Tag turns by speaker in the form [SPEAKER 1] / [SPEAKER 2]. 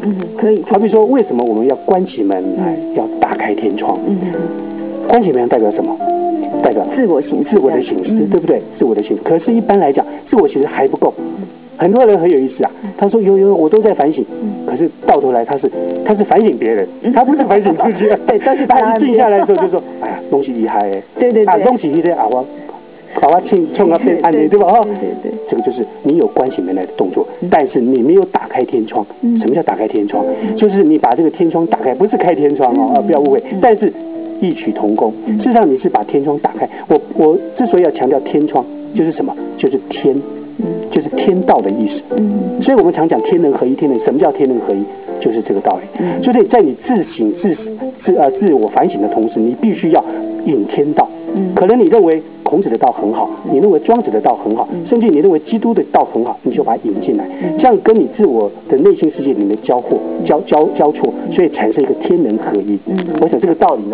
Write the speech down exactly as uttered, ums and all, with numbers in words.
[SPEAKER 1] 嗯，可以。
[SPEAKER 2] 好比说，为什么我们要关起门来，嗯、要打开天窗？嗯，关起门代表什么？代表
[SPEAKER 1] 自我省
[SPEAKER 2] 自我的省思，对不对？自我的省思。可是，一般来讲，自我其实还不够。很多人很有意思啊，他说有有我都在反省，可是到头来他是他是反省别人，他不是反省自己。
[SPEAKER 1] 对，都是
[SPEAKER 2] 他一静下来的时候就说，哎呀，东西厉害哎，
[SPEAKER 1] 对对对，
[SPEAKER 2] 啊，东西厉害啊，我把我冲冲啊变安利，对吧？哈，
[SPEAKER 1] 对对对，
[SPEAKER 2] 这个就是你有关起门来的动作，但是你没有打开天窗。什么叫打开天窗？就是你把这个天窗打开，不是开天窗哦，不要误会，但是异曲同工。事实上你是把天窗打开。我我之所以要强调天窗，就是什么？就是天。就是天道的意思，嗯，所以我们常讲天人合一，天人什么叫天人合一？就是这个道理。嗯，所以在你自省、自自呃自我反省的同时，你必须要引天道。嗯，可能你认为孔子的道很好，你认为庄子的道很好，甚至你认为基督的道很好，你就把它引进来，这样跟你自我的内心世界里面交互、交交交错，所以产生一个天人合一。嗯，我想这个道理呢。